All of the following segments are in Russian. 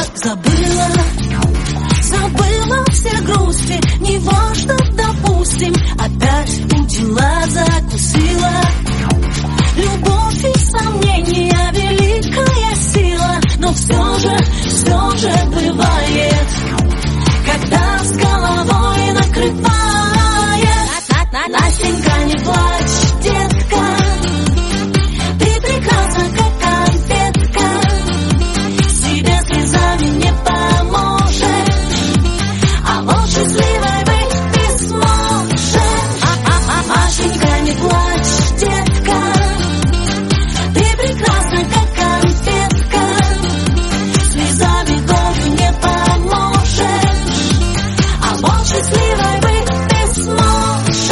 забыла, забыла все грусти. Не важно, допустим, опять дела закусила. Любовь и сомнения — великая сила, но все же бывает, когда с головой накрывает. Настенька, не плачь, детка, ты прекрасна, как конфетка, себе слезами не поможешь, а вот счастливой быть ты сможешь. Машенька, не плачь, детка, ты прекрасна, как конфетка, слезами горю не поможешь, а вот счастливой быть ты сможешь.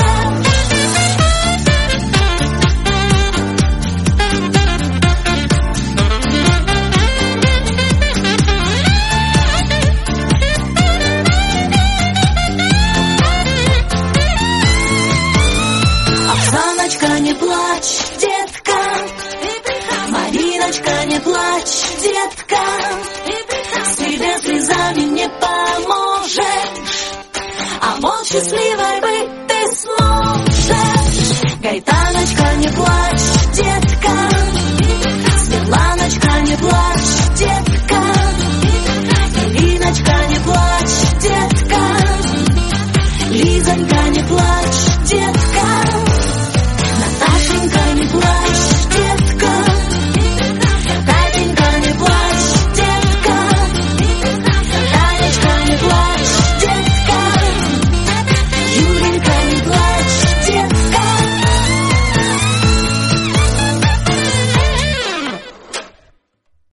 Оксаночка, не плачь, детка, Мариночка, не плачь, детка, себе слезами не поможешь, а вот счастливой быть ты сможешь. Гайтаночка, не плачь,